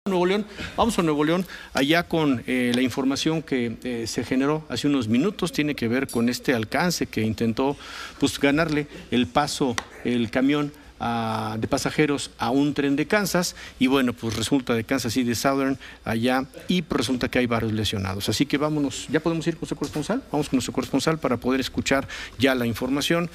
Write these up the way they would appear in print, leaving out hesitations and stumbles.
Nuevo León. Vamos a Nuevo León, allá con la información que se generó hace unos minutos, tiene que ver con este alcance que intentó ganarle el paso, el camión de pasajeros a un tren de Kansas, y bueno, pues resulta de Kansas City Southern allá, y pues resulta que hay varios lesionados. Así que vámonos, ¿ya podemos ir con nuestro corresponsal? Vamos con nuestro corresponsal para poder escuchar ya la información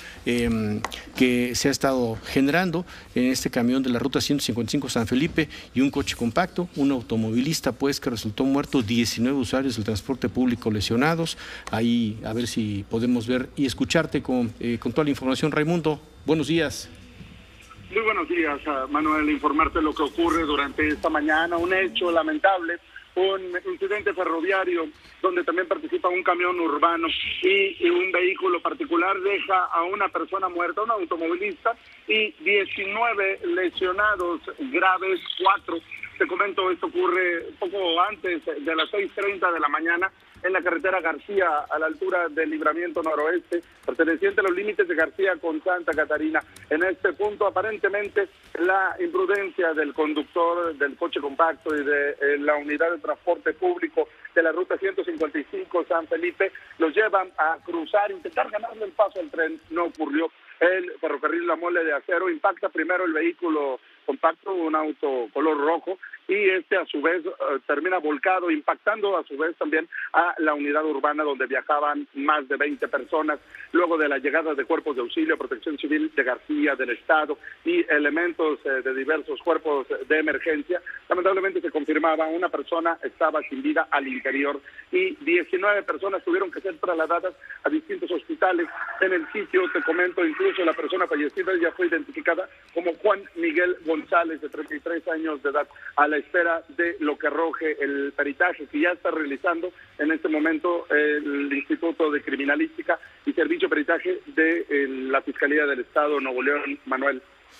que se ha estado generando en este camión de la ruta 155 San Felipe y un coche compacto, un automovilista pues que resultó muerto, 19 usuarios del transporte público lesionados. Ahí a ver si podemos ver y escucharte con toda la información. Raimundo, buenos días. Muy buenos días, Manuel. Informarte lo que ocurre durante esta mañana, un hecho lamentable, un incidente ferroviario donde también participa un camión urbano y un vehículo particular deja a una persona muerta, un automovilista, y 19 lesionados graves, 4. Te comento, esto ocurre poco antes de las 6:30 de la mañana en la carretera García, a la altura del Libramiento Noroeste, perteneciente a los límites de García con Santa Catarina. En este punto, aparentemente, la imprudencia del conductor del coche compacto y de la unidad de transporte público de la ruta 155 San Felipe los llevan a cruzar, intentar ganarle el paso al tren. No ocurrió. El ferrocarril La Mole de Acero impacta primero el vehículo compacto, un auto color rojo, y este a su vez termina volcado, impactando a su vez también a la unidad urbana donde viajaban más de 20 personas. Luego de la llegada de cuerpos de auxilio, Protección Civil de García, del Estado y elementos de diversos cuerpos de emergencia, lamentablemente se confirmaba una persona estaba sin vida al interior y 19 personas tuvieron que ser trasladadas a distintos hospitales. En el sitio, te comento, incluso la persona fallecida ya fue identificada como Juan Miguel González, de 33 años de edad, a la espera de lo que arroje el peritaje que ya está realizando en este momento el Instituto de Criminalística y Servicio de Peritaje de la Fiscalía del Estado Nuevo León, Manuel.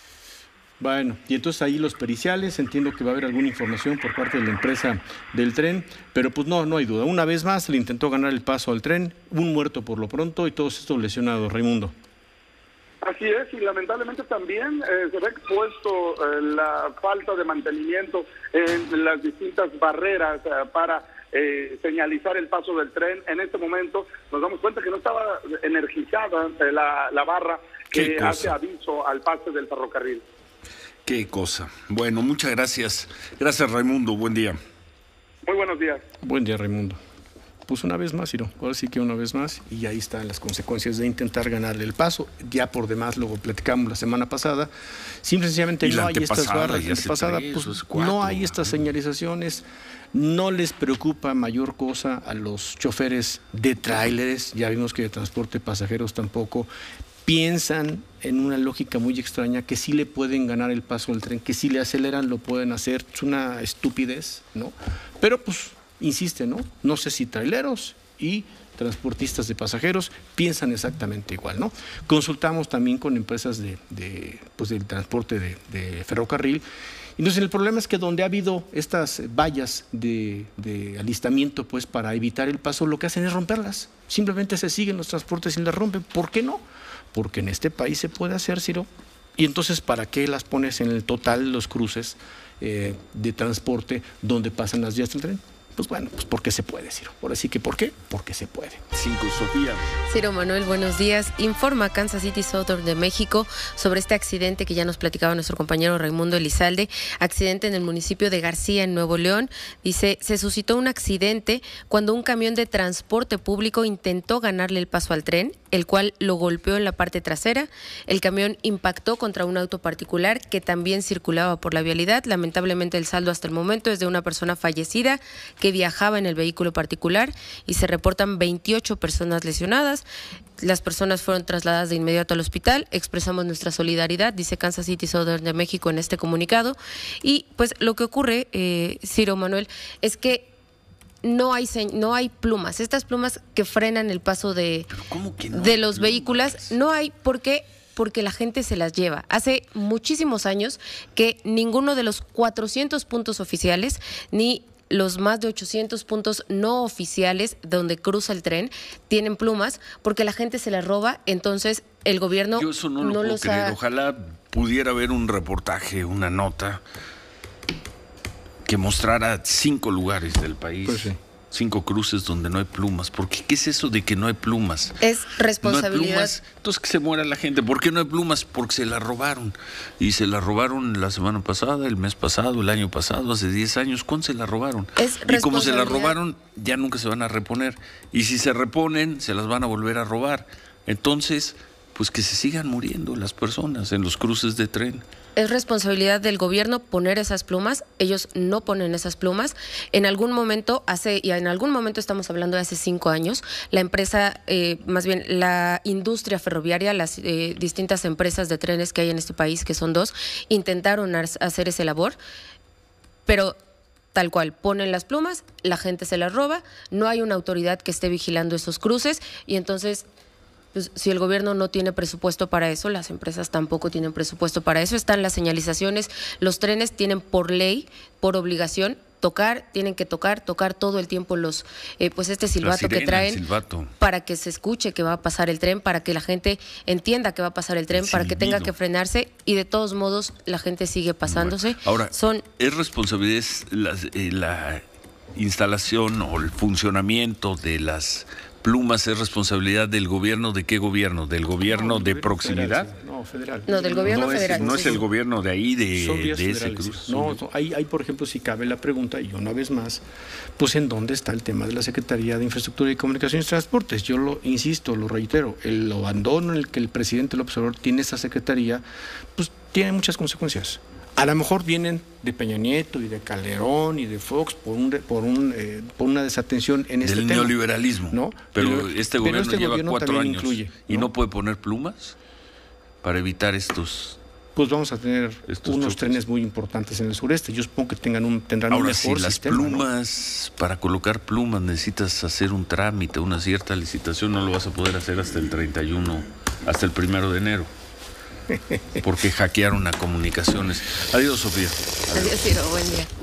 Bueno, y entonces ahí los periciales, entiendo que va a haber alguna información por parte de la empresa del tren, pero pues no hay duda. Una vez más le intentó ganar el paso al tren, un muerto por lo pronto y todos estos lesionados, Raimundo. Así es, y lamentablemente también se ve expuesto la falta de mantenimiento en las distintas barreras para señalizar el paso del tren. En este momento nos damos cuenta que no estaba energizada la barra que hace aviso al paso del ferrocarril. Qué cosa. Bueno, muchas gracias. Gracias, Raimundo. Buen día. Muy buenos días. Buen día, Raimundo. Pues una vez más, Ciro, ahora sí que una vez más, y ahí están las consecuencias de intentar ganarle el paso. Ya por demás, luego platicamos la semana pasada, simple y sencillamente no hay estas barras. No hay estas señalizaciones, no les preocupa mayor cosa a los choferes de tráileres, ya vimos que de transporte de pasajeros tampoco. Piensan en una lógica muy extraña que sí le pueden ganar el paso al tren, que si le aceleran lo pueden hacer. Es una estupidez, ¿no? Pero pues insiste, ¿no? No sé si traileros y transportistas de pasajeros piensan exactamente igual, ¿no? Consultamos también con empresas del transporte de ferrocarril. Entonces el problema es que donde ha habido estas vallas de alistamiento pues para evitar el paso, lo que hacen es romperlas. Simplemente se siguen los transportes y las rompen. ¿Por qué no? Porque en este país se puede hacer, Ciro. Y entonces, ¿para qué las pones en el total los cruces de transporte donde pasan las vías del tren? Pues bueno, pues porque se puede, Ciro. Ahora sí que ¿por qué? Porque se puede. 5, Sofía. Ciro Manuel, buenos días. Informa Kansas City Southern de México sobre este accidente que ya nos platicaba nuestro compañero Raimundo Elizalde. Accidente en el municipio de García, en Nuevo León. Dice, se suscitó un accidente cuando un camión de transporte público intentó ganarle el paso al tren, el cual lo golpeó en la parte trasera. El camión impactó contra un auto particular que también circulaba por la vialidad. Lamentablemente el saldo hasta el momento es de una persona fallecida que viajaba en el vehículo particular y se reportan 28 personas lesionadas. Las personas fueron trasladadas de inmediato al hospital. Expresamos nuestra solidaridad, dice Kansas City Southern de México en este comunicado. Y pues lo que ocurre, Ciro Manuel, es que no hay plumas. Estas plumas que frenan el paso de los vehículos, no hay. ¿Por qué? Porque la gente se las lleva. Hace muchísimos años que ninguno de los 400 puntos oficiales ni los más de 800 puntos no oficiales donde cruza el tren tienen plumas porque la gente se las roba. Entonces el gobierno Yo eso no lo puedo creer. Ojalá pudiera haber un reportaje, una nota que mostrara 5 lugares del país. Pues sí. 5 cruces donde no hay plumas. ¿Por qué? ¿Qué es eso de que no hay plumas? Es responsabilidad. No hay plumas, entonces que se muera la gente. ¿Por qué no hay plumas? Porque se las robaron. Y se las robaron la semana pasada, el mes pasado, el año pasado, hace 10 años. ¿Cuándo se las robaron? Y como se las robaron, ya nunca se van a reponer. Y si se reponen, se las van a volver a robar. Entonces, pues que se sigan muriendo las personas en los cruces de tren. Es responsabilidad del gobierno poner esas plumas. Ellos no ponen esas plumas. En algún momento, estamos hablando de hace 5 años, la empresa, más bien la industria ferroviaria, las distintas empresas de trenes que hay en este país, que son 2, intentaron hacer esa labor, pero tal cual, ponen las plumas, la gente se las roba, no hay una autoridad que esté vigilando esos cruces y entonces... Pues, si el gobierno no tiene presupuesto para eso, las empresas tampoco tienen presupuesto para eso. Están las señalizaciones, los trenes tienen por ley, por obligación, tienen que tocar todo el tiempo este silbato que traen para que se escuche que va a pasar el tren, para que la gente entienda que va a pasar el tren, para que tenga que frenarse y de todos modos la gente sigue pasándose. Bueno, ahora, ¿es responsabilidad la instalación o el funcionamiento de las plumas es responsabilidad del gobierno? ¿De qué gobierno? ¿Del gobierno de proximidad? Federal. No, del gobierno federal. No es el gobierno de ahí, de ese cruce. No, hay, por ejemplo, si cabe la pregunta, y una vez más, pues ¿en dónde está el tema de la Secretaría de Infraestructura y Comunicaciones y Transportes? Yo lo reitero, el abandono en el que el presidente López Obrador tiene esa secretaría, pues tiene muchas consecuencias. A lo mejor vienen de Peña Nieto y de Calderón y de Fox por una desatención en este tema. Del neoliberalismo. ¿No? Pero este gobierno lleva 4 años y no puede poner plumas para evitar estos... Pues vamos a tener unos trenes muy importantes en el sureste. Yo supongo que tendrán un mejor sistema. Ahora, si las plumas, ¿no? Para colocar plumas necesitas hacer un trámite, una cierta licitación, no lo vas a poder hacer hasta el 31, hasta el 1 de enero. Porque hackearon a comunicaciones. Adiós, Sofía. Adiós, Ciro. Buen día.